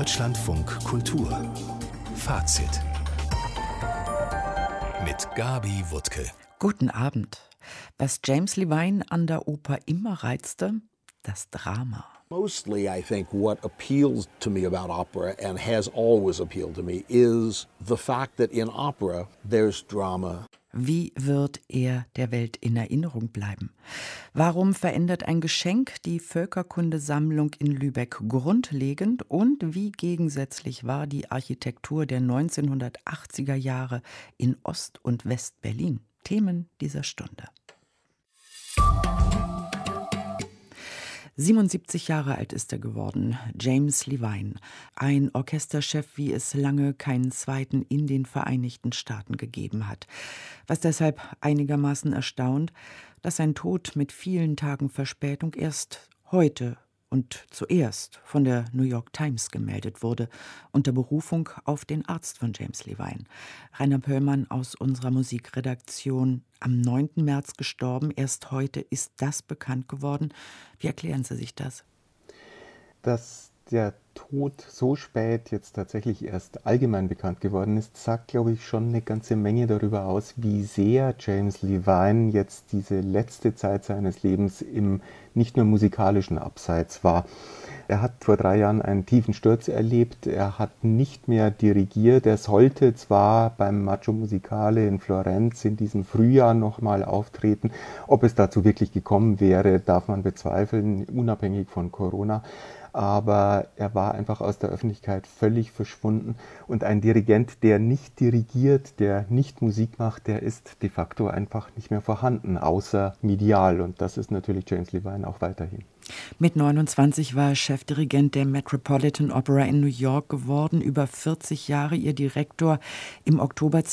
Deutschlandfunk Kultur Fazit mit Gabi Wuttke. Guten Abend. Was James Levine an der Oper immer reizte, das Drama. Mostly, I think what appeals to me about opera and has always appealed to me is the fact that in opera there's drama. Wie wird er der Welt in Erinnerung bleiben? Warum verändert ein Geschenk die Völkerkundesammlung in Lübeck grundlegend? Und wie gegensätzlich war die Architektur der 1980er Jahre in Ost- und West-Berlin? Themen dieser Stunde. 77 Jahre alt ist er geworden, James Levine. Ein Orchesterchef, wie es lange keinen zweiten in den Vereinigten Staaten gegeben hat. Was deshalb einigermaßen erstaunt, dass sein Tod mit vielen Tagen Verspätung erst heute und zuerst von der New York Times gemeldet wurde, unter Berufung auf den Arzt von James Levine. Rainer Pöllmann aus unserer Musikredaktion, am 9. März gestorben. Erst heute ist das bekannt geworden. Wie erklären Sie sich das? Dass der Tod so spät jetzt tatsächlich erst allgemein bekannt geworden ist, sagt, glaube ich, schon eine ganze Menge darüber aus, wie sehr James Levine jetzt diese letzte Zeit seines Lebens im nicht nur musikalischen Abseits war. Er hat vor 3 Jahren einen tiefen Sturz erlebt, er hat nicht mehr dirigiert, er sollte zwar beim Maggio Musicale in Florenz in diesem Frühjahr nochmal auftreten, ob es dazu wirklich gekommen wäre, darf man bezweifeln, unabhängig von Corona. Aber er war einfach aus der Öffentlichkeit völlig verschwunden. Und ein Dirigent, der nicht dirigiert, der nicht Musik macht, der ist de facto einfach nicht mehr vorhanden, außer medial. Und das ist natürlich James Levine auch weiterhin. Mit 29 war er Chefdirigent der Metropolitan Opera in New York geworden, über 40 Jahre ihr Direktor. Im Oktober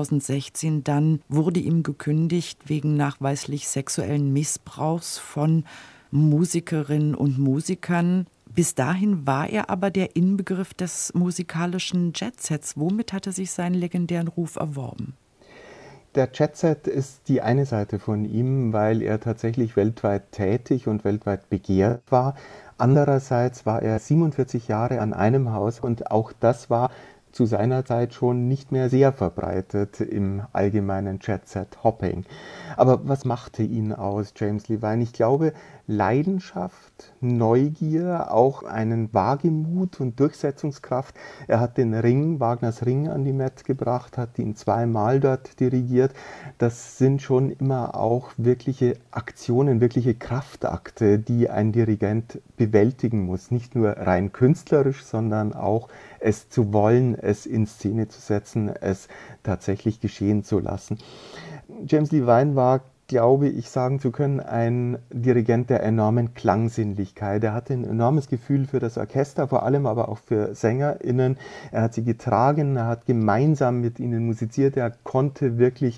2016 dann wurde ihm gekündigt wegen nachweislich sexuellen Missbrauchs von Musikerinnen und Musikern. Bis dahin war er aber der Inbegriff des musikalischen Jetsets. Womit hat er sich seinen legendären Ruf erworben? Der Jetset ist die eine Seite von ihm, weil er tatsächlich weltweit tätig und weltweit begehrt war. Andererseits war er 47 Jahre an einem Haus und auch das war zu seiner Zeit schon nicht mehr sehr verbreitet im allgemeinen Jet-Set-Hopping. Aber was machte ihn aus, James Levine? Ich glaube, Leidenschaft, Neugier, auch einen Wagemut und Durchsetzungskraft. Er hat den Ring, Wagners Ring an die Met gebracht, hat ihn 2-mal dort dirigiert. Das sind schon immer auch wirkliche Aktionen, wirkliche Kraftakte, die ein Dirigent bewältigen muss. Nicht nur rein künstlerisch, sondern auch es zu wollen, es in Szene zu setzen, es tatsächlich geschehen zu lassen. James Levine war, glaube ich, sagen zu können, ein Dirigent der enormen Klangsinnlichkeit. Er hatte ein enormes Gefühl für das Orchester, vor allem aber auch für SängerInnen. Er hat sie getragen, er hat gemeinsam mit ihnen musiziert, er konnte wirklich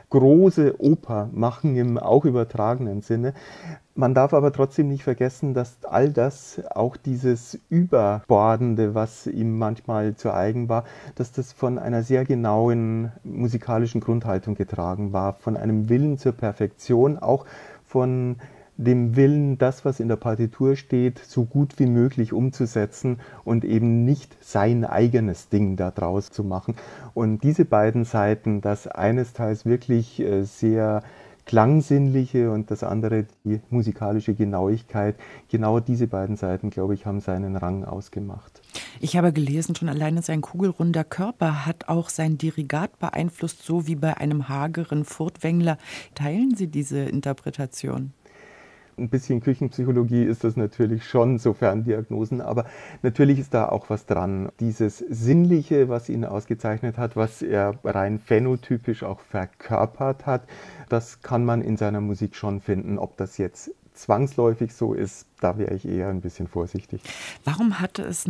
große Oper machen, im auch übertragenen Sinne. Man darf aber trotzdem nicht vergessen, dass all das, auch dieses Überbordende, was ihm manchmal zu eigen war, dass das von einer sehr genauen musikalischen Grundhaltung getragen war, von einem Willen zur Perfektion, auch von dem Willen, das, was in der Partitur steht, so gut wie möglich umzusetzen und eben nicht sein eigenes Ding daraus zu machen. Und diese beiden Seiten, das eines Teils wirklich sehr klangsinnliche und das andere die musikalische Genauigkeit, genau diese beiden Seiten, glaube ich, haben seinen Rang ausgemacht. Ich habe gelesen, schon alleine sein kugelrunder Körper hat auch sein Dirigat beeinflusst, so wie bei einem hageren Furtwängler. Teilen Sie diese Interpretation? Ein bisschen Küchenpsychologie ist das natürlich schon, sofern Diagnosen, aber natürlich ist da auch was dran. Dieses Sinnliche, was ihn ausgezeichnet hat, was er rein phänotypisch auch verkörpert hat, das kann man in seiner Musik schon finden. Ob das jetzt zwangsläufig so ist, da wäre ich eher ein bisschen vorsichtig. Warum hatte es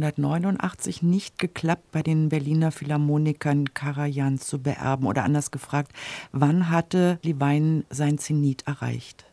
1989 nicht geklappt, bei den Berliner Philharmonikern Karajan zu beerben? Oder anders gefragt, wann hatte Levine sein Zenit erreicht?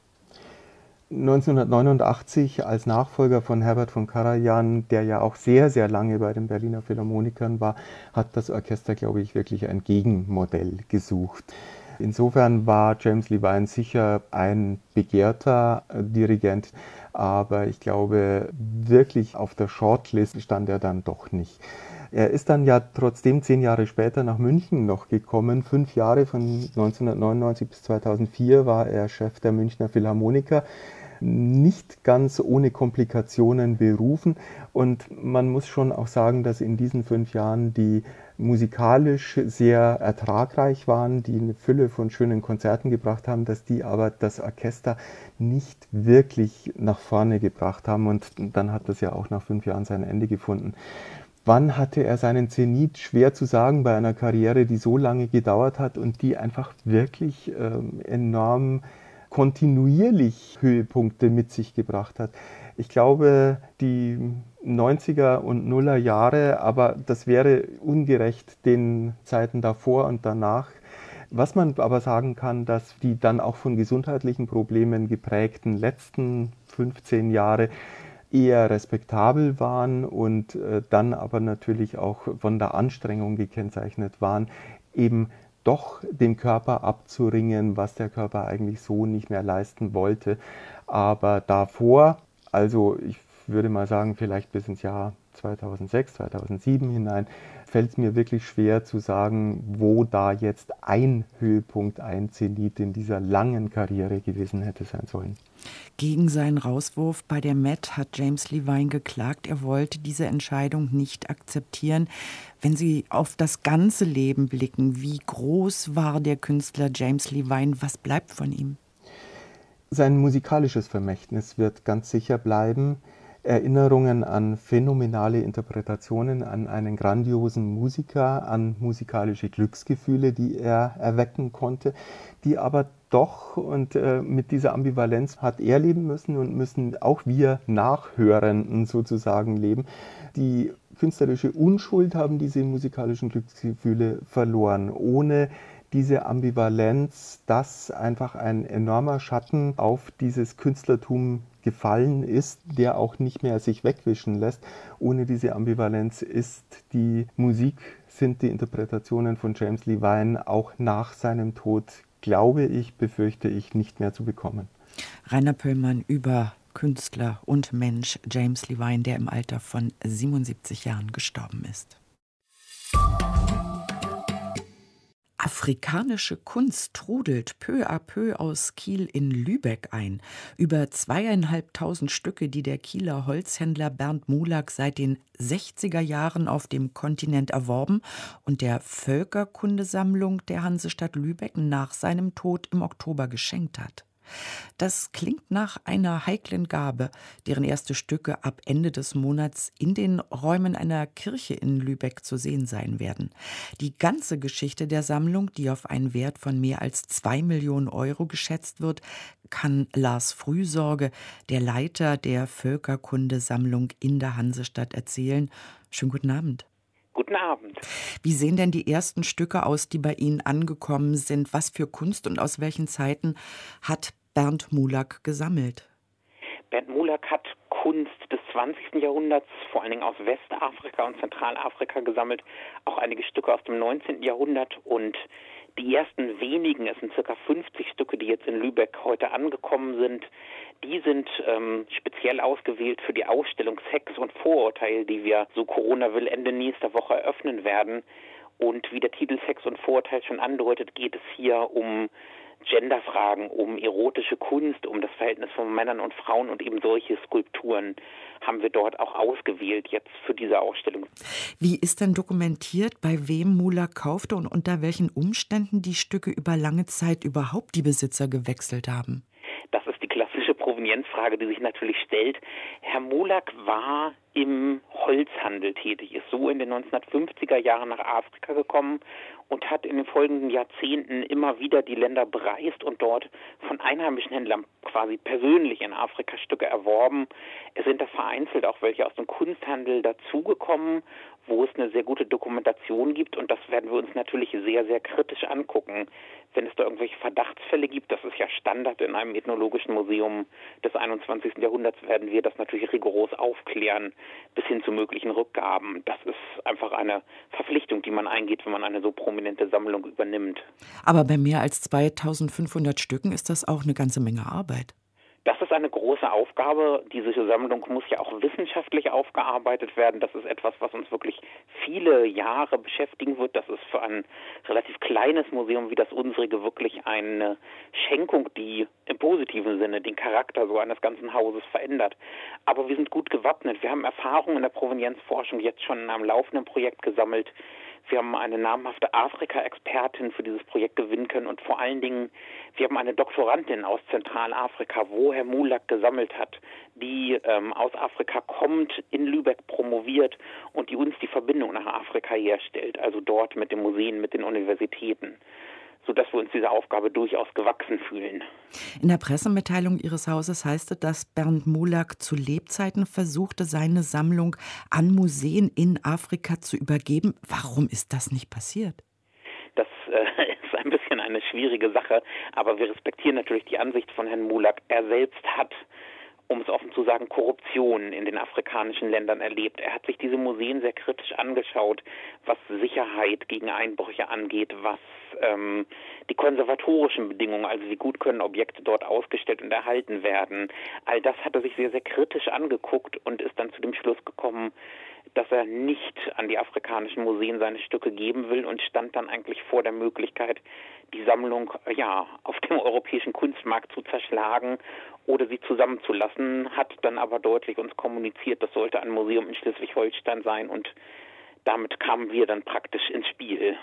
1989 als Nachfolger von Herbert von Karajan, der ja auch sehr, sehr lange bei den Berliner Philharmonikern war, hat das Orchester, glaube ich, wirklich ein Gegenmodell gesucht. Insofern war James Levine sicher ein begehrter Dirigent, aber ich glaube, wirklich auf der Shortlist stand er dann doch nicht. Er ist dann ja trotzdem 10 Jahre später nach München noch gekommen. 5 Jahre, von 1999 bis 2004, war er Chef der Münchner Philharmoniker. Nicht ganz ohne Komplikationen berufen. Und man muss schon auch sagen, dass in diesen 5 Jahren, die musikalisch sehr ertragreich waren, die eine Fülle von schönen Konzerten gebracht haben, dass die aber das Orchester nicht wirklich nach vorne gebracht haben. Und dann hat das ja auch nach 5 Jahren sein Ende gefunden. Wann hatte er seinen Zenit? Schwer zu sagen bei einer Karriere, die so lange gedauert hat und die einfach wirklich enorm kontinuierlich Höhepunkte mit sich gebracht hat. Ich glaube, die 90er und Nuller Jahre, aber das wäre ungerecht den Zeiten davor und danach. Was man aber sagen kann, dass die dann auch von gesundheitlichen Problemen geprägten letzten 15 Jahre eher respektabel waren und dann aber natürlich auch von der Anstrengung gekennzeichnet waren, eben doch dem Körper abzuringen, was der Körper eigentlich so nicht mehr leisten wollte. Aber davor, also ich würde mal sagen, vielleicht bis ins Jahr 2006, 2007 hinein, fällt es mir wirklich schwer zu sagen, wo da jetzt ein Höhepunkt, ein Zenit in dieser langen Karriere gewesen hätte sein sollen. Gegen seinen Rauswurf bei der Met hat James Levine geklagt. Er wollte diese Entscheidung nicht akzeptieren. Wenn Sie auf das ganze Leben blicken, wie groß war der Künstler James Levine? Was bleibt von ihm? Sein musikalisches Vermächtnis wird ganz sicher bleiben. Erinnerungen an phänomenale Interpretationen, an einen grandiosen Musiker, an musikalische Glücksgefühle, die er erwecken konnte, die aber doch, und mit dieser Ambivalenz hat er leben müssen und müssen auch wir Nachhörenden sozusagen leben. Die künstlerische Unschuld haben diese musikalischen Glücksgefühle verloren. Ohne diese Ambivalenz, dass einfach ein enormer Schatten auf dieses Künstlertum gefallen ist, der auch nicht mehr sich wegwischen lässt. Ohne diese Ambivalenz ist die Musik, sind die Interpretationen von James Levine auch nach seinem Tod, glaube ich, befürchte ich, nicht mehr zu bekommen. Rainer Pöllmann über Künstler und Mensch James Levine, der im Alter von 77 Jahren gestorben ist. Afrikanische Kunst trudelt peu à peu aus Kiel in Lübeck ein. Über 2.500 Stücke, die der Kieler Holzhändler Bernd Mulak seit den 60er Jahren auf dem Kontinent erworben und der Völkerkundesammlung der Hansestadt Lübeck nach seinem Tod im Oktober geschenkt hat. Das klingt nach einer heiklen Gabe, deren erste Stücke ab Ende des Monats in den Räumen einer Kirche in Lübeck zu sehen sein werden. Die ganze Geschichte der Sammlung, die auf einen Wert von mehr als 2 Millionen Euro geschätzt wird, kann Lars Frühsorge, der Leiter der Völkerkundesammlung in der Hansestadt, erzählen. Schönen guten Abend. Guten Abend. Wie sehen denn die ersten Stücke aus, die bei Ihnen angekommen sind? Was für Kunst und aus welchen Zeiten hat Bernd Mulak gesammelt? Bernd Mulak hat Kunst des 20. Jahrhunderts, vor allen Dingen aus Westafrika und Zentralafrika gesammelt, auch einige Stücke aus dem 19. Jahrhundert und die ersten wenigen, es sind ca. 50 Stücke, die jetzt in Lübeck heute angekommen sind, die sind speziell ausgewählt für die Ausstellung Sex und Vorurteil, die wir, so Corona will, Ende nächster Woche eröffnen werden. Und wie der Titel Sex und Vorurteil schon andeutet, geht es hier um Genderfragen, um erotische Kunst, um das Verhältnis von Männern und Frauen und eben solche Skulpturen haben wir dort auch ausgewählt jetzt für diese Ausstellung. Wie ist denn dokumentiert, bei wem Mulak kaufte und unter welchen Umständen die Stücke über lange Zeit überhaupt die Besitzer gewechselt haben? Das ist die klassische Provenienzfrage, die sich natürlich stellt. Herr Mulak war im Holzhandel tätig, ist so in den 1950er Jahren nach Afrika gekommen und hat in den folgenden Jahrzehnten immer wieder die Länder bereist und dort von einheimischen Händlern quasi persönlich in Afrika Stücke erworben. Es sind da vereinzelt auch welche aus dem Kunsthandel dazugekommen, wo es eine sehr gute Dokumentation gibt und das werden wir uns natürlich sehr, sehr kritisch angucken. Wenn es da irgendwelche Verdachtsfälle gibt, das ist ja Standard in einem ethnologischen Museum des 21. Jahrhunderts, werden wir das natürlich rigoros aufklären, bis hin zu möglichen Rückgaben. Das ist einfach eine Verpflichtung, die man eingeht, wenn man eine so prominente prominente Sammlung übernimmt. Aber bei mehr als 2500 Stücken ist das auch eine ganze Menge Arbeit. Das ist eine große Aufgabe. Diese Sammlung muss ja auch wissenschaftlich aufgearbeitet werden. Das ist etwas, was uns wirklich viele Jahre beschäftigen wird. Das ist für ein relativ kleines Museum wie das unsrige wirklich eine Schenkung, die im positiven Sinne den Charakter so eines ganzen Hauses verändert. Aber wir sind gut gewappnet. Wir haben Erfahrung in der Provenienzforschung jetzt schon in einem laufenden Projekt gesammelt. Wir haben eine namhafte Afrika-Expertin für dieses Projekt gewinnen können und vor allen Dingen, wir haben eine Doktorandin aus Zentralafrika, wo Herr Mulak gesammelt hat, die aus Afrika kommt, in Lübeck promoviert und die uns die Verbindung nach Afrika herstellt, also dort mit den Museen, mit den Universitäten, sodass wir uns dieser Aufgabe durchaus gewachsen fühlen. In der Pressemitteilung Ihres Hauses heißt es, dass Bernd Mulak zu Lebzeiten versuchte, seine Sammlung an Museen in Afrika zu übergeben. Warum ist das nicht passiert? Das ist ein bisschen eine schwierige Sache, aber wir respektieren natürlich die Ansicht von Herrn Mulak. Er selbst hat, um es offen zu sagen, Korruption in den afrikanischen Ländern erlebt. Er hat sich diese Museen sehr kritisch angeschaut, was Sicherheit gegen Einbrüche angeht, was die konservatorischen Bedingungen, also wie gut können Objekte dort ausgestellt und erhalten werden. All das hat er sich sehr, sehr kritisch angeguckt und ist dann zu dem Schluss gekommen, dass er nicht an die afrikanischen Museen seine Stücke geben will und stand dann eigentlich vor der Möglichkeit, die Sammlung auf dem europäischen Kunstmarkt zu zerschlagen oder sie zusammenzulassen, hat dann aber deutlich uns kommuniziert, das sollte ein Museum in Schleswig-Holstein sein und damit kamen wir dann praktisch ins Spiel.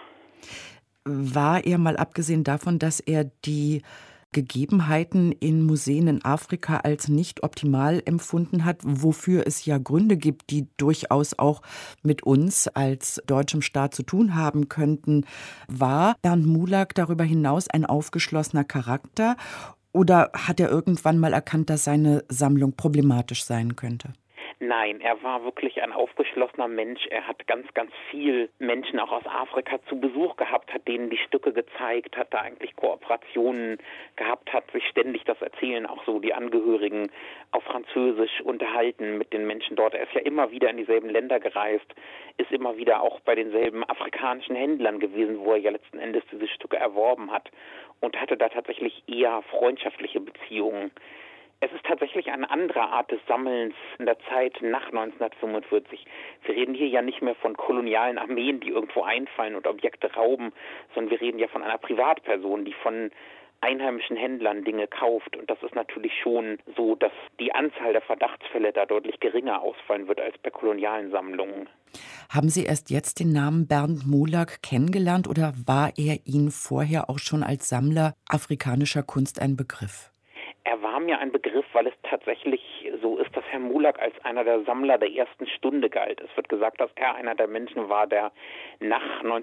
War er, mal abgesehen davon, dass er die Gegebenheiten in Museen in Afrika als nicht optimal empfunden hat, wofür es ja Gründe gibt, die durchaus auch mit uns als deutschem Staat zu tun haben könnten, war Bernd Mulak darüber hinaus ein aufgeschlossener Charakter oder hat er irgendwann mal erkannt, dass seine Sammlung problematisch sein könnte? Nein, er war wirklich ein aufgeschlossener Mensch. Er hat ganz, ganz viel Menschen auch aus Afrika zu Besuch gehabt, hat denen die Stücke gezeigt, hat da eigentlich Kooperationen gehabt, hat sich ständig, das erzählen auch so die Angehörigen, auf Französisch unterhalten mit den Menschen dort. Er ist ja immer wieder in dieselben Länder gereist, ist immer wieder auch bei denselben afrikanischen Händlern gewesen, wo er ja letzten Endes diese Stücke erworben hat und hatte da tatsächlich eher freundschaftliche Beziehungen. Es ist tatsächlich eine andere Art des Sammelns in der Zeit nach 1945. Wir reden hier ja nicht mehr von kolonialen Armeen, die irgendwo einfallen und Objekte rauben, sondern wir reden ja von einer Privatperson, die von einheimischen Händlern Dinge kauft. Und das ist natürlich schon so, dass die Anzahl der Verdachtsfälle da deutlich geringer ausfallen wird als bei kolonialen Sammlungen. Haben Sie erst jetzt den Namen Bernd Mulak kennengelernt oder war er Ihnen vorher auch schon als Sammler afrikanischer Kunst ein Begriff? Er war mir ein Begriff, weil es tatsächlich so ist, dass Herr Mulak als einer der Sammler der ersten Stunde galt. Es wird gesagt, dass er einer der Menschen war, der nach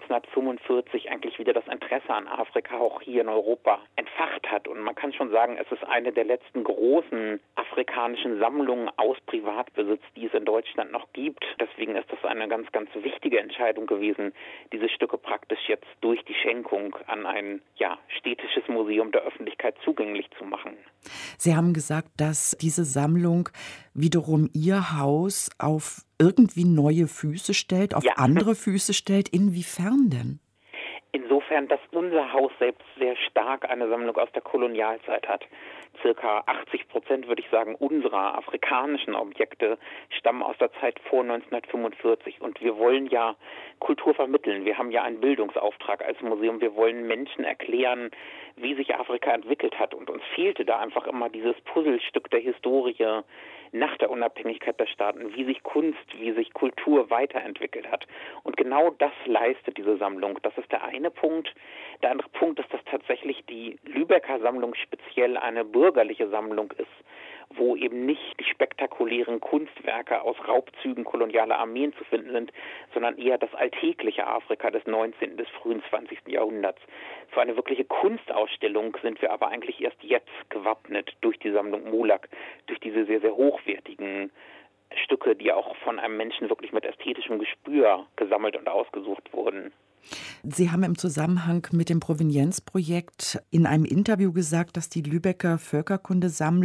1945 eigentlich wieder das Interesse an Afrika auch hier in Europa entfacht hat. Und man kann schon sagen, es ist eine der letzten großen afrikanischen Sammlungen aus Privatbesitz, die es in Deutschland noch gibt. Deswegen ist das eine ganz, ganz wichtige Entscheidung gewesen, diese Stücke praktisch jetzt durch die Schenkung an ein städtisches Museum der Öffentlichkeit zugänglich zu machen. Sie haben gesagt, dass diese Sammlung wiederum Ihr Haus auf irgendwie neue Füße stellt, auf andere Füße stellt. Inwiefern denn? Insofern, dass unser Haus selbst sehr stark eine Sammlung aus der Kolonialzeit hat. Circa 80%, würde ich sagen, unserer afrikanischen Objekte stammen aus der Zeit vor 1945. Und wir wollen ja Kultur vermitteln. Wir haben ja einen Bildungsauftrag als Museum. Wir wollen Menschen erklären, wie sich Afrika entwickelt hat. Und uns fehlte da einfach immer dieses Puzzlestück der Historie nach der Unabhängigkeit der Staaten, wie sich Kunst, wie sich Kultur weiterentwickelt hat. Und genau das leistet diese Sammlung. Das ist der eine Punkt. Der andere Punkt ist, dass tatsächlich die Lübecker Sammlung speziell eine bürgerliche Sammlung ist, wo eben nicht die spektakulären Kunstwerke aus Raubzügen kolonialer Armeen zu finden sind, sondern eher das alltägliche Afrika des 19. bis frühen 20. Jahrhunderts. Für eine wirkliche Kunstausstellung sind wir aber eigentlich erst jetzt gewappnet durch die Sammlung Mulak, durch diese sehr, sehr hochwertigen Stücke, die auch von einem Menschen wirklich mit ästhetischem Gespür gesammelt und ausgesucht wurden. Sie haben im Zusammenhang mit dem Provenienzprojekt in einem Interview gesagt, dass die Lübecker Völkerkundesammlung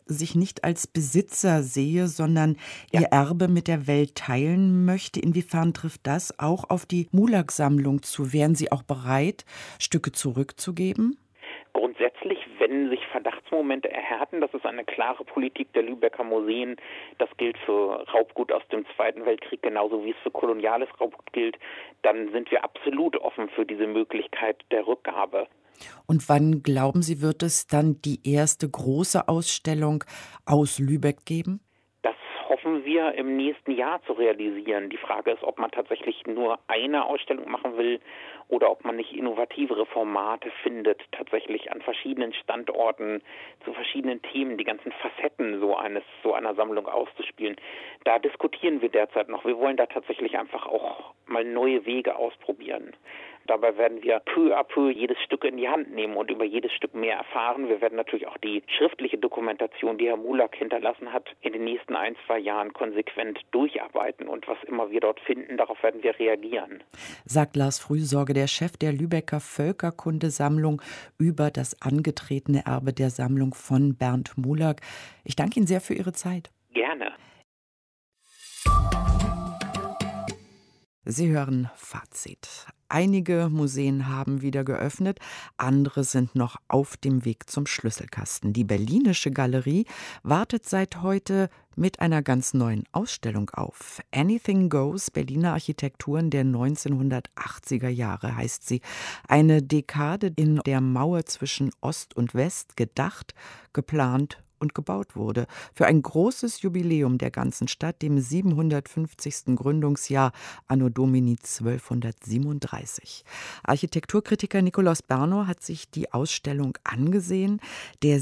sich nicht als Besitzer sehe, sondern ihr Erbe mit der Welt teilen möchte. Inwiefern trifft das auch auf die Mulag-Sammlung zu? Wären Sie auch bereit, Stücke zurückzugeben? Grundsätzlich, wenn sich Verdachtsmomente erhärten, das ist eine klare Politik der Lübecker Museen. Das gilt für Raubgut aus dem Zweiten Weltkrieg genauso wie es für koloniales Raubgut gilt. Dann sind wir absolut offen für diese Möglichkeit der Rückgabe. Und wann, glauben Sie, wird es dann die erste große Ausstellung aus Lübeck geben? Das hoffen wir im nächsten Jahr zu realisieren. Die Frage ist, ob man tatsächlich nur eine Ausstellung machen will oder ob man nicht innovativere Formate findet, tatsächlich an verschiedenen Standorten zu verschiedenen Themen, die ganzen Facetten so einer Sammlung auszuspielen. Da diskutieren wir derzeit noch. Wir wollen da tatsächlich einfach auch mal neue Wege ausprobieren. Dabei werden wir peu à peu jedes Stück in die Hand nehmen und über jedes Stück mehr erfahren. Wir werden natürlich auch die schriftliche Dokumentation, die Herr Mulag hinterlassen hat, in den nächsten 1-2 Jahren konsequent durcharbeiten. Und was immer wir dort finden, darauf werden wir reagieren. Sagt Lars Frühsorge, der Chef der Lübecker Völkerkundesammlung, über das angetretene Erbe der Sammlung von Bernd Mulag. Ich danke Ihnen sehr für Ihre Zeit. Gerne. Sie hören Fazit. Einige Museen haben wieder geöffnet, andere sind noch auf dem Weg zum Schlüsselkasten. Die Berlinische Galerie wartet seit heute mit einer ganz neuen Ausstellung auf. Anything Goes, Berliner Architekturen der 1980er Jahre heißt sie. Eine Dekade, in der Mauer zwischen Ost und West gedacht, geplant und gebaut wurde. Für ein großes Jubiläum der ganzen Stadt, dem 750. Gründungsjahr Anno Domini 1237. Architekturkritiker Nikolaus Bernau hat sich die Ausstellung angesehen. Der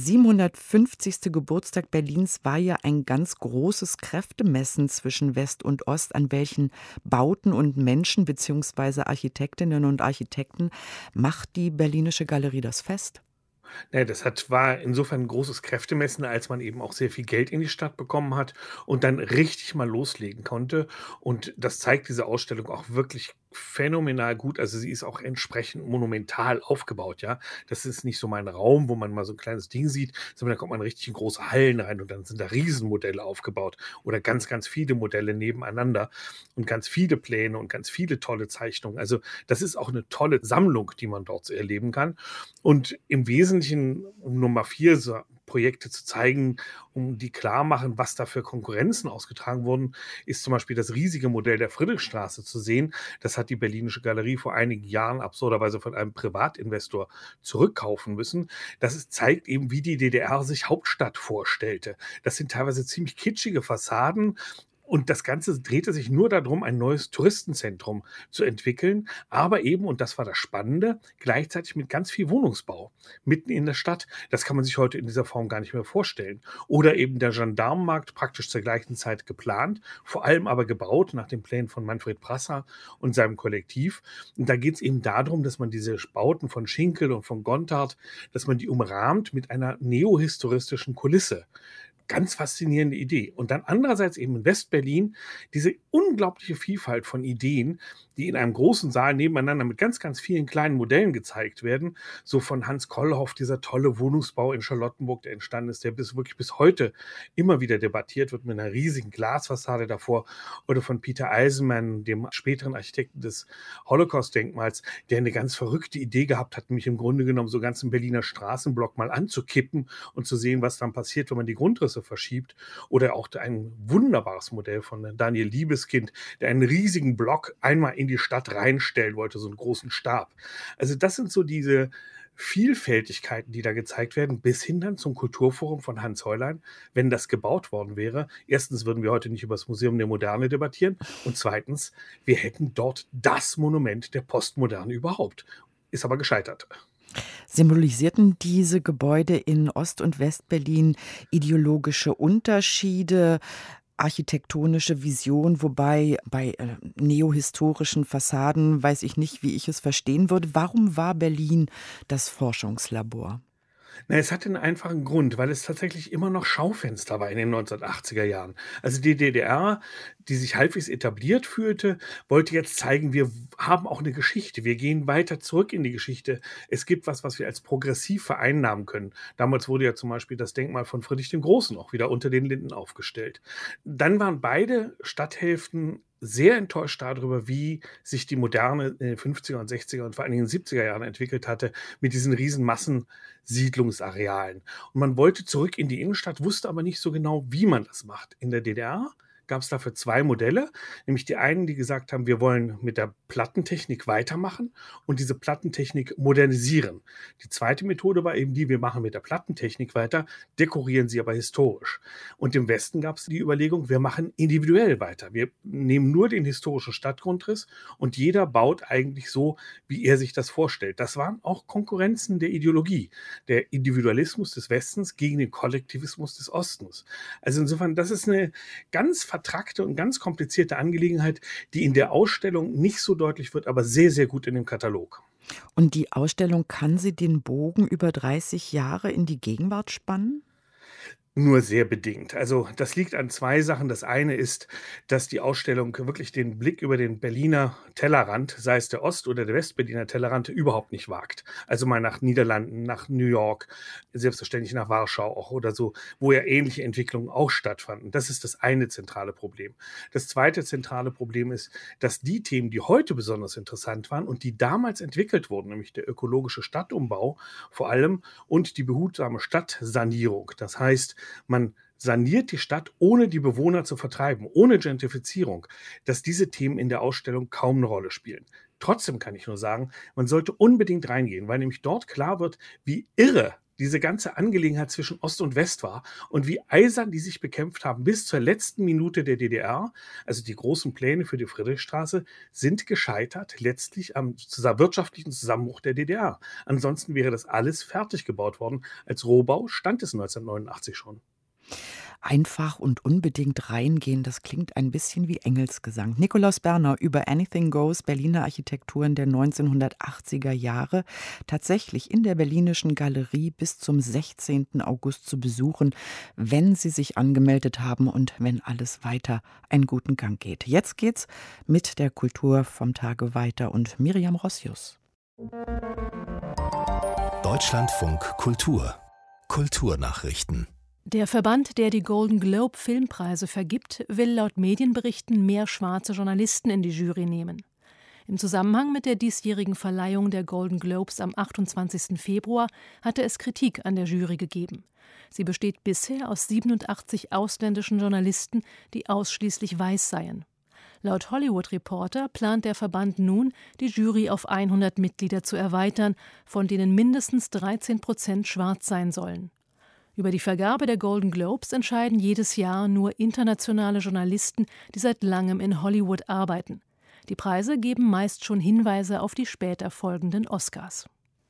750. Geburtstag Berlins war ja ein ganz großes Kräftemessen zwischen West und Ost, an welchen Bauten und Menschen bzw. Architektinnen und Architekten macht die Berlinische Galerie das fest? Ja, das war insofern ein großes Kräftemessen, als man eben auch sehr viel Geld in die Stadt bekommen hat und dann richtig mal loslegen konnte. Und das zeigt diese Ausstellung auch wirklich phänomenal gut. Also sie ist auch entsprechend monumental aufgebaut, ja. Das ist nicht so mein Raum, wo man mal so ein kleines Ding sieht, sondern da kommt man richtig in große Hallen rein und dann sind da Riesenmodelle aufgebaut oder ganz, ganz viele Modelle nebeneinander und ganz viele Pläne und ganz viele tolle Zeichnungen. Also das ist auch eine tolle Sammlung, die man dort erleben kann. Und im Wesentlichen, um Nummer 4 so Projekte zu zeigen, um die klar machen, was da für Konkurrenzen ausgetragen wurden, ist zum Beispiel das riesige Modell der Friedrichstraße zu sehen. Das hat die Berlinische Galerie vor einigen Jahren absurderweise von einem Privatinvestor zurückkaufen müssen. Das zeigt eben, wie die DDR sich Hauptstadt vorstellte. Das sind teilweise ziemlich kitschige Fassaden. Und das Ganze drehte sich nur darum, ein neues Touristenzentrum zu entwickeln, aber eben, und das war das Spannende, gleichzeitig mit ganz viel Wohnungsbau mitten in der Stadt. Das kann man sich heute in dieser Form gar nicht mehr vorstellen. Oder eben der Gendarmenmarkt praktisch zur gleichen Zeit geplant, vor allem aber gebaut nach den Plänen von Manfred Prasser und seinem Kollektiv. Und da geht es eben darum, dass man diese Bauten von Schinkel und von Gontard, dass man die umrahmt mit einer neohistoristischen Kulisse. Ganz faszinierende Idee. Und dann andererseits eben in Westberlin diese unglaubliche Vielfalt von Ideen, die in einem großen Saal nebeneinander mit ganz, ganz vielen kleinen Modellen gezeigt werden. So von Hans Kollhoff, dieser tolle Wohnungsbau in Charlottenburg, der entstanden ist, der wirklich bis heute immer wieder debattiert wird mit einer riesigen Glasfassade davor. Oder von Peter Eisenman, dem späteren Architekten des Holocaust-Denkmals, der eine ganz verrückte Idee gehabt hat, nämlich im Grunde genommen so ganzen Berliner Straßenblock mal anzukippen und zu sehen, was dann passiert, wenn man die Grundrisse verschiebt. Oder auch ein wunderbares Modell von Daniel Liebeskind, der einen riesigen Block einmal in die Stadt reinstellen wollte, so einen großen Stab. Also das sind so diese Vielfältigkeiten, die da gezeigt werden, bis hin dann zum Kulturforum von Hans Heulein. Wenn das gebaut worden wäre, erstens würden wir heute nicht über das Museum der Moderne debattieren und zweitens, wir hätten dort das Monument der Postmoderne überhaupt. Ist aber gescheitert. Symbolisierten diese Gebäude in Ost- und Westberlin ideologische Unterschiede, architektonische Vision, wobei bei neohistorischen Fassaden weiß ich nicht, wie ich es verstehen würde. Warum war Berlin das Forschungslabor? Na, es hatte einen einfachen Grund, weil es tatsächlich immer noch Schaufenster war in den 1980er Jahren. Also die DDR, die sich halbwegs etabliert fühlte, wollte jetzt zeigen, wir haben auch eine Geschichte. Wir gehen weiter zurück in die Geschichte. Es gibt was wir als progressiv vereinnahmen können. Damals wurde ja zum Beispiel das Denkmal von Friedrich dem Großen auch wieder unter den Linden aufgestellt. Dann waren beide Stadthälften sehr enttäuscht darüber, wie sich die Moderne in den 50er und 60er und vor allen Dingen in den 70er Jahren entwickelt hatte mit diesen riesen Massensiedlungsarealen. Und man wollte zurück in die Innenstadt, wusste aber nicht so genau, wie man das macht. In der DDR gab es dafür 2 Modelle, nämlich die einen, die gesagt haben, wir wollen mit der Plattentechnik weitermachen und diese Plattentechnik modernisieren. Die zweite Methode war eben die, wir machen mit der Plattentechnik weiter, dekorieren sie aber historisch. Und im Westen gab es die Überlegung, wir machen individuell weiter. Wir nehmen nur den historischen Stadtgrundriss und jeder baut eigentlich so, wie er sich das vorstellt. Das waren auch Konkurrenzen der Ideologie, der Individualismus des Westens gegen den Kollektivismus des Ostens. Also insofern, das ist eine ganz vertrackte und ganz komplizierte Angelegenheit, die in der Ausstellung nicht so deutlich wird, aber sehr, sehr gut in dem Katalog. Und die Ausstellung, kann sie den Bogen über 30 Jahre in die Gegenwart spannen? Nur sehr bedingt. Also das liegt an 2 Sachen. Das eine ist, dass die Ausstellung wirklich den Blick über den Berliner Tellerrand, sei es der Ost- oder der Westberliner Tellerrand, überhaupt nicht wagt. Also mal nach Niederlanden, nach New York, selbstverständlich nach Warschau auch oder so, wo ja ähnliche Entwicklungen auch stattfanden. Das ist das eine zentrale Problem. Das zweite zentrale Problem ist, dass die Themen, die heute besonders interessant waren und die damals entwickelt wurden, nämlich der ökologische Stadtumbau vor allem und die behutsame Stadtsanierung, das heißt, man saniert die Stadt, ohne die Bewohner zu vertreiben, ohne Gentrifizierung, dass diese Themen in der Ausstellung kaum eine Rolle spielen. Trotzdem kann ich nur sagen, man sollte unbedingt reingehen, weil nämlich dort klar wird, wie irre diese ganze Angelegenheit zwischen Ost und West war und wie eisern die sich bekämpft haben bis zur letzten Minute der DDR. Also die großen Pläne für die Friedrichstraße sind gescheitert, letztlich am wirtschaftlichen Zusammenbruch der DDR. Ansonsten wäre das alles fertig gebaut worden. Als Rohbau stand es 1989 schon. Einfach und unbedingt reingehen, das klingt ein bisschen wie Engelsgesang. Nikolaus Berner über Anything Goes, Berliner Architekturen der 1980er Jahre, tatsächlich in der Berlinischen Galerie bis zum 16. August zu besuchen, wenn Sie sich angemeldet haben und wenn alles weiter einen guten Gang geht. Jetzt geht's mit der Kultur vom Tage weiter und Miriam Rossius. Deutschlandfunk Kultur. Kulturnachrichten. Der Verband, der die Golden Globe Filmpreise vergibt, will laut Medienberichten mehr schwarze Journalisten in die Jury nehmen. Im Zusammenhang mit der diesjährigen Verleihung der Golden Globes am 28. Februar hatte es Kritik an der Jury gegeben. Sie besteht bisher aus 87 ausländischen Journalisten, die ausschließlich weiß seien. Laut Hollywood Reporter plant der Verband nun, die Jury auf 100 Mitglieder zu erweitern, von denen mindestens 13% schwarz sein sollen. Über die Vergabe der Golden Globes entscheiden jedes Jahr nur internationale Journalisten, die seit langem in Hollywood arbeiten. Die Preise geben meist schon Hinweise auf die später folgenden Oscars.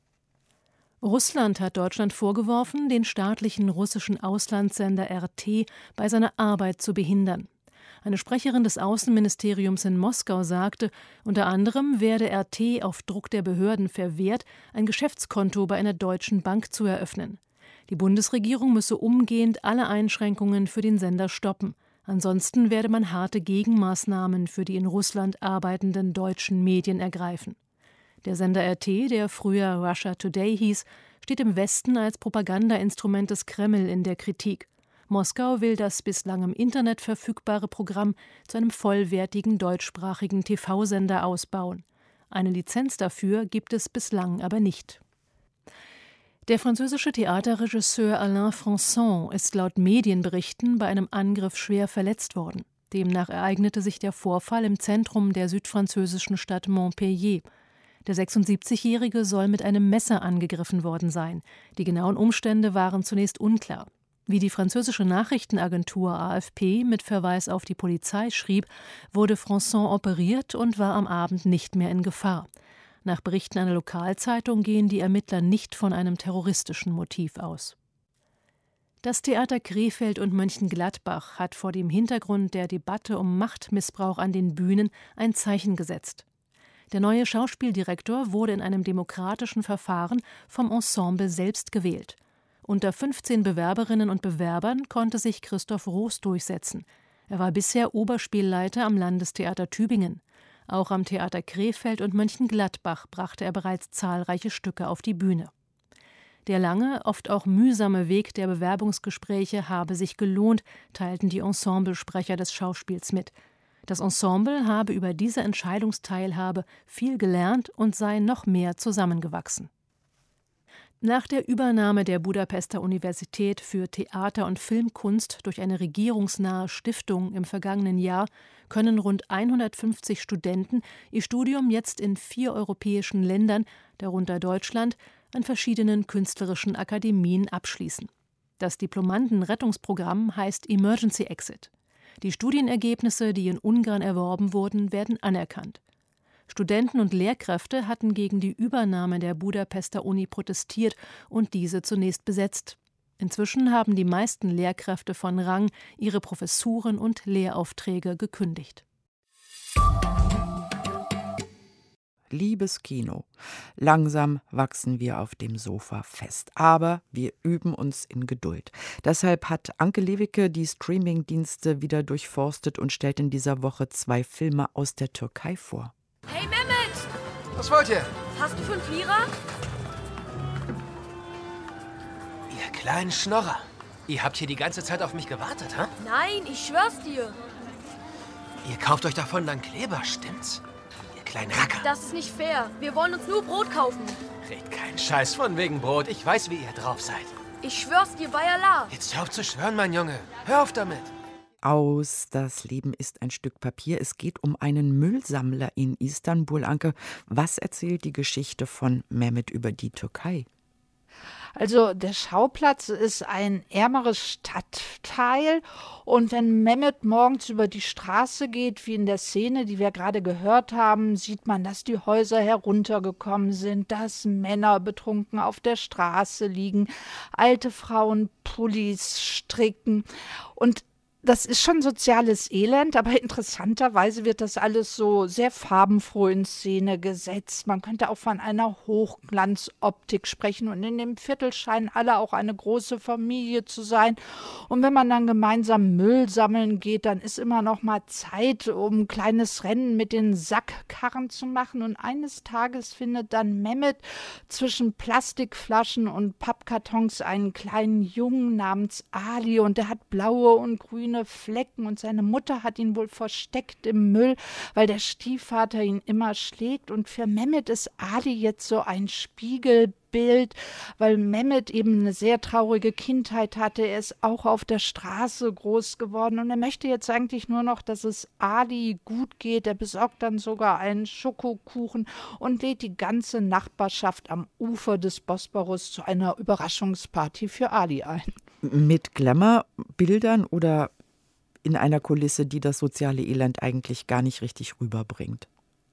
Russland hat Deutschland vorgeworfen, den staatlichen russischen Auslandssender RT bei seiner Arbeit zu behindern. Eine Sprecherin des Außenministeriums in Moskau sagte, unter anderem werde RT auf Druck der Behörden verwehrt, ein Geschäftskonto bei einer deutschen Bank zu eröffnen. Die Bundesregierung müsse umgehend alle Einschränkungen für den Sender stoppen. Ansonsten werde man harte Gegenmaßnahmen für die in Russland arbeitenden deutschen Medien ergreifen. Der Sender RT, der früher Russia Today hieß, steht im Westen als Propagandainstrument des Kreml in der Kritik. Moskau will das bislang im Internet verfügbare Programm zu einem vollwertigen deutschsprachigen TV-Sender ausbauen. Eine Lizenz dafür gibt es bislang aber nicht. Der französische Theaterregisseur Alain Françon ist laut Medienberichten bei einem Angriff schwer verletzt worden. Demnach ereignete sich der Vorfall im Zentrum der südfranzösischen Stadt Montpellier. Der 76-Jährige soll mit einem Messer angegriffen worden sein. Die genauen Umstände waren zunächst unklar. Wie die französische Nachrichtenagentur AFP mit Verweis auf die Polizei schrieb, wurde Françon operiert und war am Abend nicht mehr in Gefahr. Nach Berichten einer Lokalzeitung gehen die Ermittler nicht von einem terroristischen Motiv aus. Das Theater Krefeld und Mönchengladbach hat vor dem Hintergrund der Debatte um Machtmissbrauch an den Bühnen ein Zeichen gesetzt. Der neue Schauspieldirektor wurde in einem demokratischen Verfahren vom Ensemble selbst gewählt. Unter 15 Bewerberinnen und Bewerbern konnte sich Christoph Roos durchsetzen. Er war bisher Oberspielleiter am Landestheater Tübingen. Auch am Theater Krefeld und Mönchengladbach brachte er bereits zahlreiche Stücke auf die Bühne. Der lange, oft auch mühsame Weg der Bewerbungsgespräche habe sich gelohnt, teilten die Ensemblesprecher des Schauspiels mit. Das Ensemble habe über diese Entscheidungsteilhabe viel gelernt und sei noch mehr zusammengewachsen. Nach der Übernahme der Budapester Universität für Theater- und Filmkunst durch eine regierungsnahe Stiftung im vergangenen Jahr können rund 150 Studenten ihr Studium jetzt in 4 europäischen Ländern, darunter Deutschland, an verschiedenen künstlerischen Akademien abschließen. Das Diplomanden-Rettungsprogramm heißt Emergency Exit. Die Studienergebnisse, die in Ungarn erworben wurden, werden anerkannt. Studenten und Lehrkräfte hatten gegen die Übernahme der Budapester Uni protestiert und diese zunächst besetzt. Inzwischen haben die meisten Lehrkräfte von Rang ihre Professuren und Lehraufträge gekündigt. Liebes Kino, langsam wachsen wir auf dem Sofa fest, aber wir üben uns in Geduld. Deshalb hat Anke Lewicke die Streamingdienste wieder durchforstet und stellt in dieser Woche 2 Filme aus der Türkei vor. Hey Mehmet! Was wollt ihr? Hast du 5 Lira? Ihr kleinen Schnorrer. Ihr habt hier die ganze Zeit auf mich gewartet, ha? Nein, ich schwör's dir. Ihr kauft euch davon dann Kleber, stimmt's? Ihr kleinen Racker. Das ist nicht fair. Wir wollen uns nur Brot kaufen. Redet keinen Scheiß von wegen Brot. Ich weiß, wie ihr drauf seid. Ich schwör's dir bei Allah. Jetzt hör auf zu schwören, mein Junge. Hör auf damit. Aus Das Leben ist ein Stück Papier. Es geht um einen Müllsammler in Istanbul. Anke, was erzählt die Geschichte von Mehmet über die Türkei? Also der Schauplatz ist ein ärmeres Stadtteil und wenn Mehmet morgens über die Straße geht, wie in der Szene, die wir gerade gehört haben, sieht man, dass die Häuser heruntergekommen sind, dass Männer betrunken auf der Straße liegen, alte Frauen Pullis stricken und das ist schon soziales Elend, aber interessanterweise wird das alles so sehr farbenfroh in Szene gesetzt. Man könnte auch von einer Hochglanzoptik sprechen und in dem Viertel scheinen alle auch eine große Familie zu sein. Und wenn man dann gemeinsam Müll sammeln geht, dann ist immer noch mal Zeit, um ein kleines Rennen mit den Sackkarren zu machen. Und eines Tages findet dann Mehmet zwischen Plastikflaschen und Pappkartons einen kleinen Jungen namens Ali und der hat blaue und grüne Flecken und seine Mutter hat ihn wohl versteckt im Müll, weil der Stiefvater ihn immer schlägt und für Mehmet ist Ali jetzt so ein Spiegelbild, weil Mehmet eben eine sehr traurige Kindheit hatte. Er ist auch auf der Straße groß geworden und er möchte jetzt eigentlich nur noch, dass es Ali gut geht. Er besorgt dann sogar einen Schokokuchen und lädt die ganze Nachbarschaft am Ufer des Bosporus zu einer Überraschungsparty für Ali ein. Mit Glamour-Bildern oder in einer Kulisse, die das soziale Elend eigentlich gar nicht richtig rüberbringt?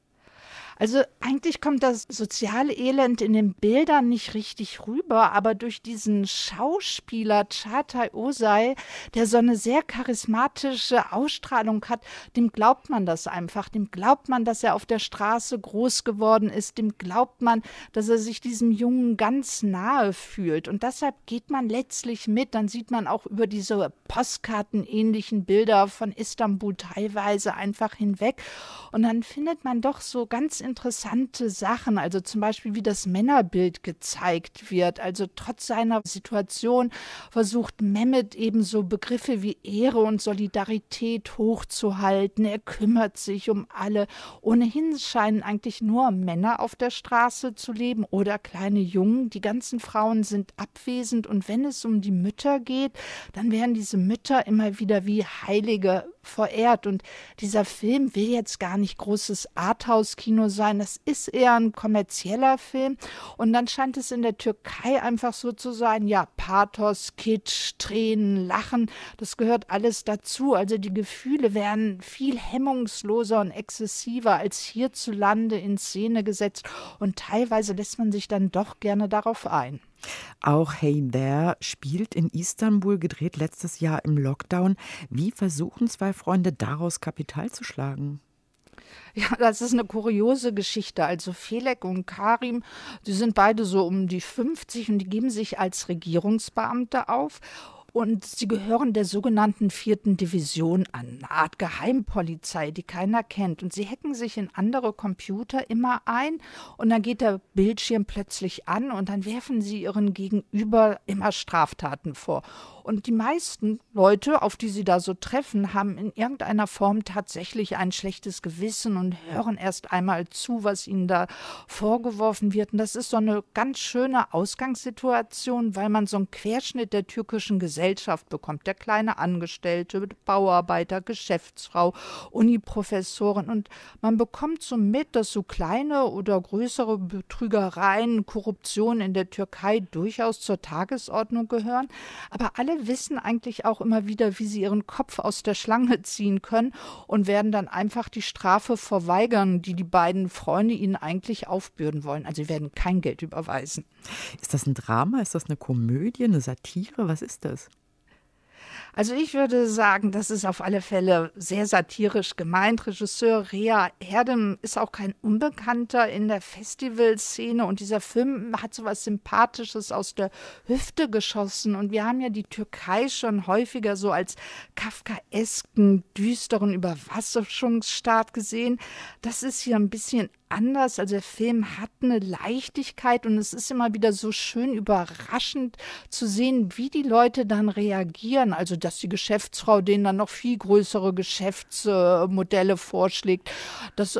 Also eigentlich kommt das soziale Elend in den Bildern nicht richtig rüber, aber durch diesen Schauspieler Çağatay Ozay, der so eine sehr charismatische Ausstrahlung hat, dem glaubt man das einfach. Dem glaubt man, dass er auf der Straße groß geworden ist. Dem glaubt man, dass er sich diesem Jungen ganz nahe fühlt. Und deshalb geht man letztlich mit. Dann sieht man auch über diese Postkartenähnlichen Bilder von Istanbul teilweise einfach hinweg. Und dann findet man doch so ganz interessante Sachen, also zum Beispiel wie das Männerbild gezeigt wird. Also trotz seiner Situation versucht Mehmet eben so Begriffe wie Ehre und Solidarität hochzuhalten. Er kümmert sich um alle. Ohnehin scheinen eigentlich nur Männer auf der Straße zu leben oder kleine Jungen. Die ganzen Frauen sind abwesend und wenn es um die Mütter geht, dann werden diese Mütter immer wieder wie Heilige verehrt. Und dieser Film will jetzt gar nicht großes Arthouse-Kino sein. Das ist eher ein kommerzieller Film. Und dann scheint es in der Türkei einfach so zu sein, ja, Pathos, Kitsch, Tränen, Lachen, das gehört alles dazu. Also die Gefühle werden viel hemmungsloser und exzessiver als hierzulande in Szene gesetzt. Und teilweise lässt man sich dann doch gerne darauf ein. Auch Hey There spielt in Istanbul, gedreht letztes Jahr im Lockdown. Wie versuchen 2 Freunde daraus Kapital zu schlagen? Ja, das ist eine kuriose Geschichte. Also Felek und Karim, die sind beide so um die 50 und die geben sich als Regierungsbeamte auf. Und sie gehören der sogenannten 4. Division an, eine Art Geheimpolizei, die keiner kennt. Und sie hacken sich in andere Computer immer ein und dann geht der Bildschirm plötzlich an und dann werfen sie ihren Gegenüber immer Straftaten vor. Und die meisten Leute, auf die sie da so treffen, haben in irgendeiner Form tatsächlich ein schlechtes Gewissen und hören erst einmal zu, was ihnen da vorgeworfen wird. Und das ist so eine ganz schöne Ausgangssituation, weil man so einen Querschnitt der türkischen Gesellschaft bekommt. Der kleine Angestellte, Bauarbeiter, Geschäftsfrau, Uniprofessorin. Und man bekommt so mit, dass so kleine oder größere Betrügereien, Korruption in der Türkei durchaus zur Tagesordnung gehören. Aber alle wissen eigentlich auch immer wieder, wie sie ihren Kopf aus der Schlange ziehen können und werden dann einfach die Strafe verweigern, die die beiden Freunde ihnen eigentlich aufbürden wollen. Also sie werden kein Geld überweisen. Ist das ein Drama? Ist das eine Komödie, eine Satire? Was ist das? Also ich würde sagen, das ist auf alle Fälle sehr satirisch gemeint. Regisseur Rea Erdem ist auch kein Unbekannter in der Festivalszene und dieser Film hat so was Sympathisches aus der Hüfte geschossen und wir haben ja die Türkei schon häufiger so als kafkaesken, düsteren Überwasserungsstaat gesehen. Das ist hier ein bisschen anders. Also der Film hat eine Leichtigkeit und es ist immer wieder so schön überraschend zu sehen, wie die Leute dann reagieren. Also dass die Geschäftsfrau denen dann noch viel größere Geschäftsmodelle vorschlägt, dass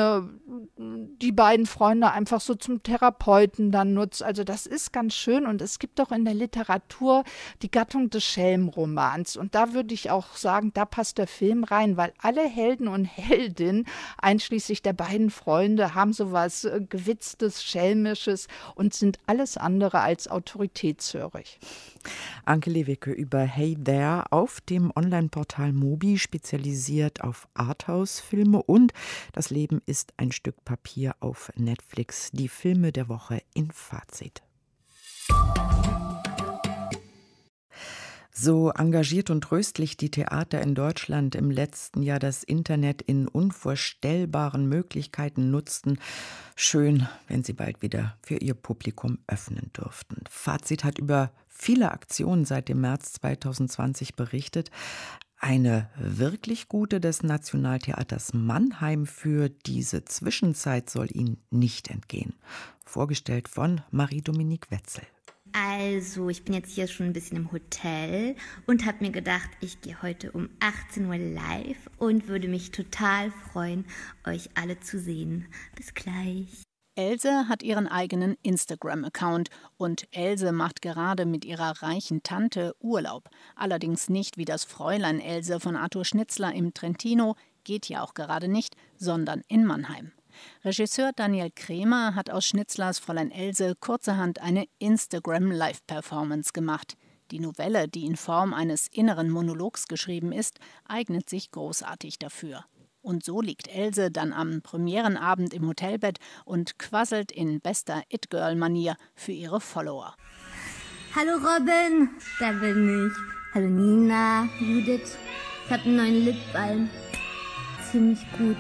die beiden Freunde einfach so zum Therapeuten dann nutzt. Also das ist ganz schön und es gibt auch in der Literatur die Gattung des Schelmenromans und da würde ich auch sagen, da passt der Film rein, weil alle Helden und Heldinnen, einschließlich der beiden Freunde, haben sowas Gewitztes, Schelmisches und sind alles andere als autoritätshörig. Anke Lewicke über Hey There auf dem Online-Portal Mobi, spezialisiert auf Arthouse-Filme und Das Leben ist ein Stück Papier auf Netflix. Die Filme der Woche in Fazit. So engagiert und tröstlich die Theater in Deutschland im letzten Jahr das Internet in unvorstellbaren Möglichkeiten nutzten. Schön, wenn sie bald wieder für ihr Publikum öffnen dürften. Fazit hat über viele Aktionen seit dem März 2020 berichtet. Eine wirklich gute des Nationaltheaters Mannheim für diese Zwischenzeit soll ihnen nicht entgehen. Vorgestellt von Marie-Dominique Wetzel. Also, ich bin jetzt hier schon ein bisschen im Hotel und habe mir gedacht, ich gehe heute um 18 Uhr live und würde mich total freuen, euch alle zu sehen. Bis gleich. Else hat ihren eigenen Instagram-Account und Else macht gerade mit ihrer reichen Tante Urlaub. Allerdings nicht wie das Fräulein Else von Arthur Schnitzler im Trentino, geht ja auch gerade nicht, sondern in Mannheim. Regisseur Daniel Krämer hat aus Schnitzlers Fräulein Else kurzerhand eine Instagram-Live-Performance gemacht. Die Novelle, die in Form eines inneren Monologs geschrieben ist, eignet sich großartig dafür. Und so liegt Else dann am Premierenabend im Hotelbett und quasselt in bester It-Girl-Manier für ihre Follower. Hallo Robin, da bin ich. Hallo Nina, Judith. Ich habe einen neuen Lipbalm. Ziemlich gut.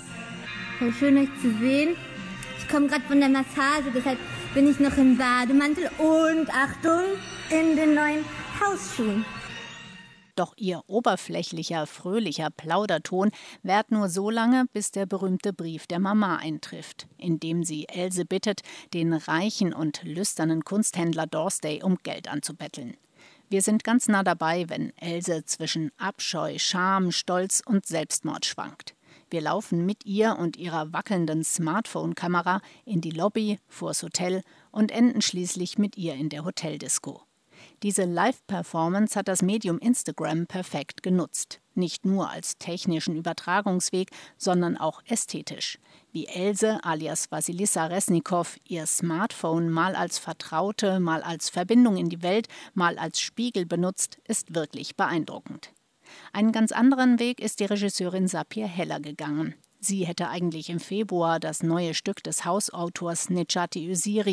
Voll schön, euch zu sehen. Ich komme gerade von der Massage, deshalb bin ich noch im Bademantel und, Achtung, in den neuen Hausschuhen. Doch ihr oberflächlicher, fröhlicher Plauderton währt nur so lange, bis der berühmte Brief der Mama eintrifft, in dem sie Else bittet, den reichen und lüsternen Kunsthändler Dorstey um Geld anzubetteln. Wir sind ganz nah dabei, wenn Else zwischen Abscheu, Scham, Stolz und Selbstmord schwankt. Wir laufen mit ihr und ihrer wackelnden Smartphone-Kamera in die Lobby, vors Hotel und enden schließlich mit ihr in der Hoteldisco. Diese Live-Performance hat das Medium Instagram perfekt genutzt. Nicht nur als technischen Übertragungsweg, sondern auch ästhetisch. Wie Else alias Vasilissa Resnikow ihr Smartphone mal als Vertraute, mal als Verbindung in die Welt, mal als Spiegel benutzt, ist wirklich beeindruckend. Einen ganz anderen Weg ist die Regisseurin Sapir Heller gegangen. Sie hätte eigentlich im Februar das neue Stück des Hausautors Necati Öziri,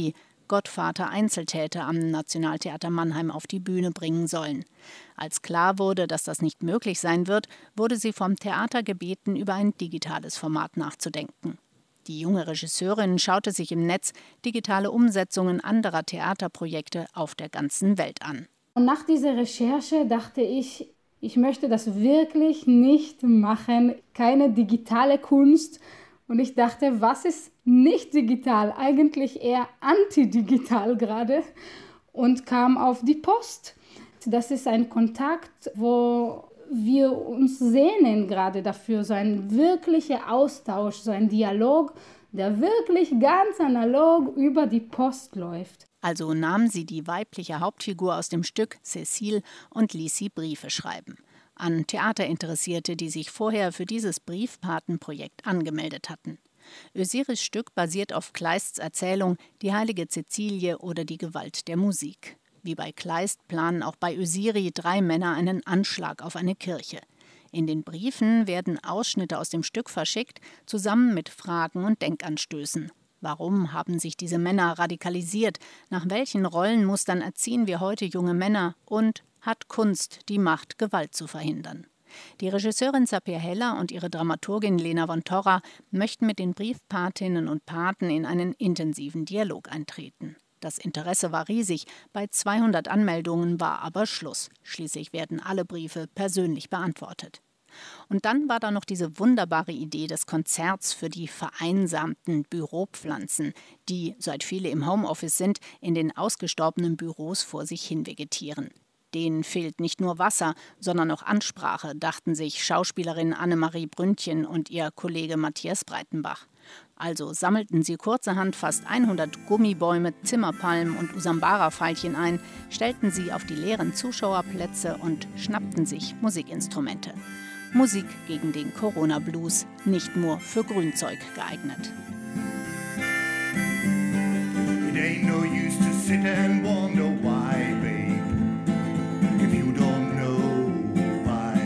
Gottvater Einzeltäter am Nationaltheater Mannheim auf die Bühne bringen sollen. Als klar wurde, dass das nicht möglich sein wird, wurde sie vom Theater gebeten, über ein digitales Format nachzudenken. Die junge Regisseurin schaute sich im Netz digitale Umsetzungen anderer Theaterprojekte auf der ganzen Welt an. Und nach dieser Recherche dachte ich möchte das wirklich nicht machen, keine digitale Kunst. Und ich dachte, was ist nicht digital? Eigentlich eher antidigital gerade. Und kam auf die Post. Das ist ein Kontakt, wo wir uns sehnen gerade dafür, so ein wirklicher Austausch, so ein Dialog, der wirklich ganz analog über die Post läuft. Also nahm sie die weibliche Hauptfigur aus dem Stück, Cécile, und ließ sie Briefe schreiben. An Theaterinteressierte, die sich vorher für dieses Briefpatenprojekt angemeldet hatten. Ösiris Stück basiert auf Kleists Erzählung Die heilige Cäcilie oder die Gewalt der Musik. Wie bei Kleist planen auch bei Ösiri 3 Männer einen Anschlag auf eine Kirche. In den Briefen werden Ausschnitte aus dem Stück verschickt, zusammen mit Fragen und Denkanstößen. Warum haben sich diese Männer radikalisiert? Nach welchen Rollenmustern erziehen wir heute junge Männer? Und hat Kunst die Macht, Gewalt zu verhindern? Die Regisseurin Sapir Heller und ihre Dramaturgin Lena von Torra möchten mit den Briefpatinnen und Paten in einen intensiven Dialog eintreten. Das Interesse war riesig, bei 200 Anmeldungen war aber Schluss. Schließlich werden alle Briefe persönlich beantwortet. Und dann war da noch diese wunderbare Idee des Konzerts für die vereinsamten Büropflanzen, die, seit viele im Homeoffice sind, in den ausgestorbenen Büros vor sich hin vegetieren. Denen fehlt nicht nur Wasser, sondern auch Ansprache, dachten sich Schauspielerin Annemarie Bründchen und ihr Kollege Matthias Breitenbach. Also sammelten sie kurzerhand fast 100 Gummibäume, Zimmerpalmen und Usambara-Veilchen ein, stellten sie auf die leeren Zuschauerplätze und schnappten sich Musikinstrumente. Musik gegen den Corona-Blues, nicht nur für Grünzeug geeignet. It ain't no use to sit and wonder why, babe, if you don't know by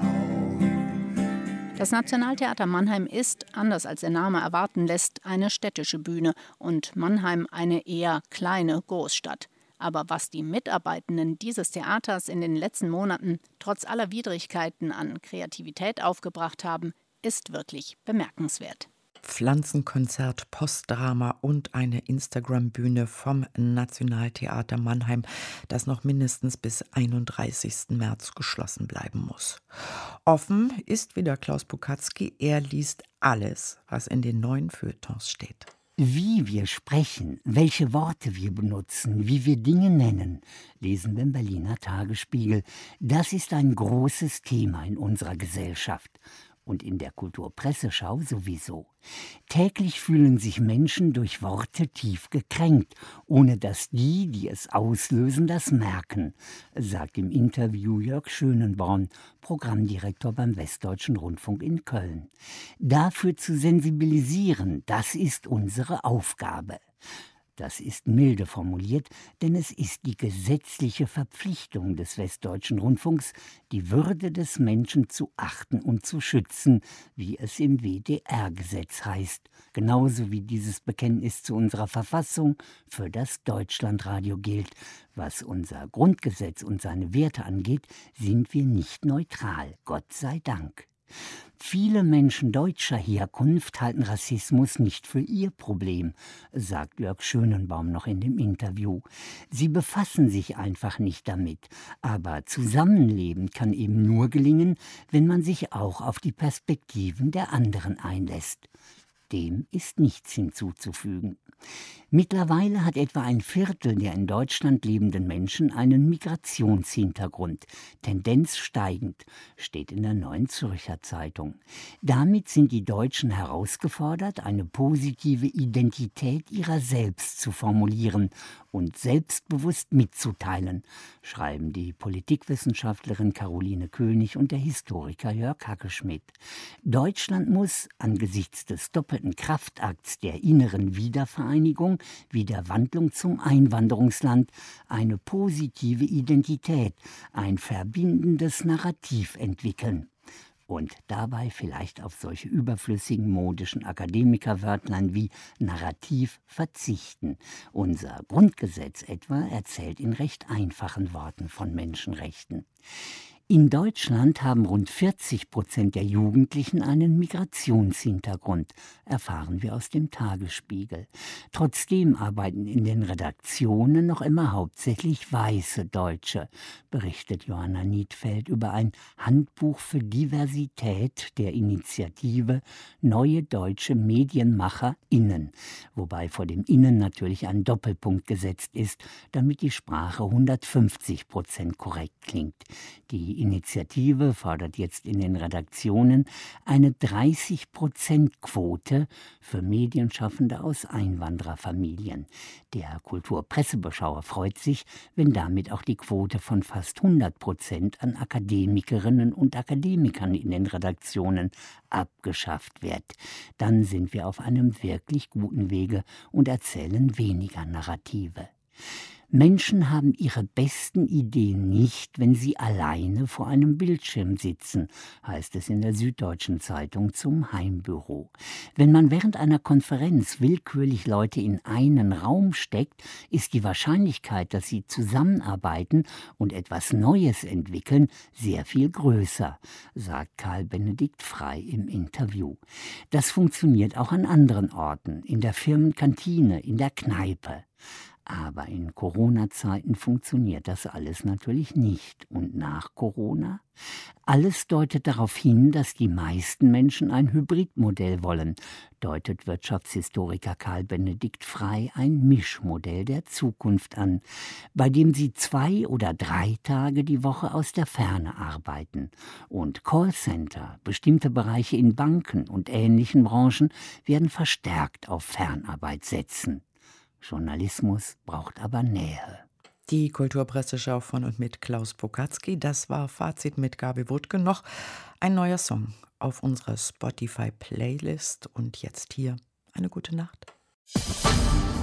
now. Das Nationaltheater Mannheim ist, anders als der Name erwarten lässt, eine städtische Bühne und Mannheim eine eher kleine Großstadt. Aber was die Mitarbeitenden dieses Theaters in den letzten Monaten trotz aller Widrigkeiten an Kreativität aufgebracht haben, ist wirklich bemerkenswert. Pflanzenkonzert, Postdrama und eine Instagram-Bühne vom Nationaltheater Mannheim, das noch mindestens bis 31. März geschlossen bleiben muss. Offen ist wieder Klaus Bukatzky. Er liest alles, was in den neuen Feuilletons steht. Wie wir sprechen, welche Worte wir benutzen, wie wir Dinge nennen, lesen wir im Berliner Tagesspiegel. Das ist ein großes Thema in unserer Gesellschaft. Und in der Kulturpresseschau sowieso. Täglich fühlen sich Menschen durch Worte tief gekränkt, ohne dass die es auslösen, das merken, sagt im Interview Jörg Schönenborn, Programmdirektor beim Westdeutschen Rundfunk in Köln. Dafür zu sensibilisieren, das ist unsere Aufgabe. Das ist milde formuliert, denn es ist die gesetzliche Verpflichtung des Westdeutschen Rundfunks, die Würde des Menschen zu achten und zu schützen, wie es im WDR-Gesetz heißt. Genauso wie dieses Bekenntnis zu unserer Verfassung für das Deutschlandradio gilt. Was unser Grundgesetz und seine Werte angeht, sind wir nicht neutral, Gott sei Dank. Viele Menschen deutscher Herkunft halten Rassismus nicht für ihr Problem, sagt Jörg Schönenborn noch in dem Interview. Sie befassen sich einfach nicht damit. Aber Zusammenleben kann eben nur gelingen, wenn man sich auch auf die Perspektiven der anderen einlässt. Dem ist nichts hinzuzufügen. Mittlerweile hat etwa ein Viertel der in Deutschland lebenden Menschen einen Migrationshintergrund. Tendenz steigend, steht in der Neuen Zürcher Zeitung. Damit sind die Deutschen herausgefordert, eine positive Identität ihrer selbst zu formulieren und selbstbewusst mitzuteilen, schreiben die Politikwissenschaftlerin Caroline König und der Historiker Jörg Hackeschmidt. Deutschland muss angesichts des doppelten Kraftakts der inneren Wiedervereinigung wie der Wandlung zum Einwanderungsland eine positive Identität, ein verbindendes Narrativ entwickeln. Und dabei vielleicht auf solche überflüssigen modischen Akademikerwörtlein wie Narrativ verzichten. Unser Grundgesetz etwa erzählt in recht einfachen Worten von Menschenrechten. In Deutschland haben rund 40% der Jugendlichen einen Migrationshintergrund, erfahren wir aus dem Tagesspiegel. Trotzdem arbeiten in den Redaktionen noch immer hauptsächlich weiße Deutsche, berichtet Johanna Niedfeld über ein Handbuch für Diversität der Initiative Neue Deutsche MedienmacherInnen, wobei vor dem Innen natürlich ein Doppelpunkt gesetzt ist, damit die Sprache 150% korrekt klingt. Die Initiative fordert jetzt in den Redaktionen eine 30%-Quote für Medienschaffende aus Einwandererfamilien. Der Kulturpressebeschauer freut sich, wenn damit auch die Quote von fast 100% an Akademikerinnen und Akademikern in den Redaktionen abgeschafft wird. Dann sind wir auf einem wirklich guten Wege und erzählen weniger Narrative. Menschen haben ihre besten Ideen nicht, wenn sie alleine vor einem Bildschirm sitzen, heißt es in der Süddeutschen Zeitung zum Heimbüro. Wenn man während einer Konferenz willkürlich Leute in einen Raum steckt, ist die Wahrscheinlichkeit, dass sie zusammenarbeiten und etwas Neues entwickeln, sehr viel größer, sagt Karl Benedikt Frey im Interview. Das funktioniert auch an anderen Orten, in der Firmenkantine, in der Kneipe. Aber in Corona-Zeiten funktioniert das alles natürlich nicht. Und nach Corona? Alles deutet darauf hin, dass die meisten Menschen ein Hybridmodell wollen, deutet Wirtschaftshistoriker Karl Benedikt Frey ein Mischmodell der Zukunft an, bei dem sie 2 oder 3 Tage die Woche aus der Ferne arbeiten. Und Callcenter, bestimmte Bereiche in Banken und ähnlichen Branchen werden verstärkt auf Fernarbeit setzen. Journalismus braucht aber Nähe. Die Kulturpresseschau von und mit Klaus Pokatzky. Das war Fazit mit Gabi Wuttke. Noch ein neuer Song auf unserer Spotify-Playlist. Und jetzt hier eine gute Nacht.